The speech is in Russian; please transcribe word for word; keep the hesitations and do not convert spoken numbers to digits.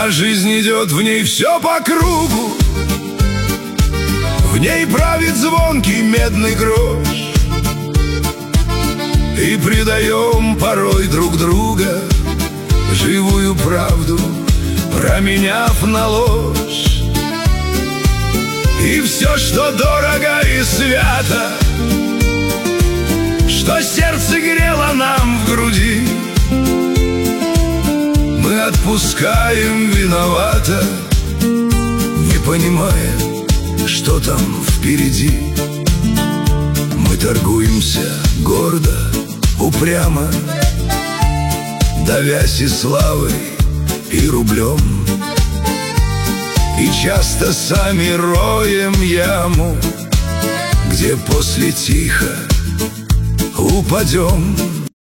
А жизнь идет, в ней все по кругу, в ней правит звонкий медный грош. И предаем порой друг друга, живую правду променяв на ложь. И все, что дорого и свято, что сердце грело нам в груди, мы отпускаем виновато, не понимая, что там впереди. Мы торгуемся гордо, упрямо, давясь и славой, и рублем. И часто сами роем яму, где после тихо упадем.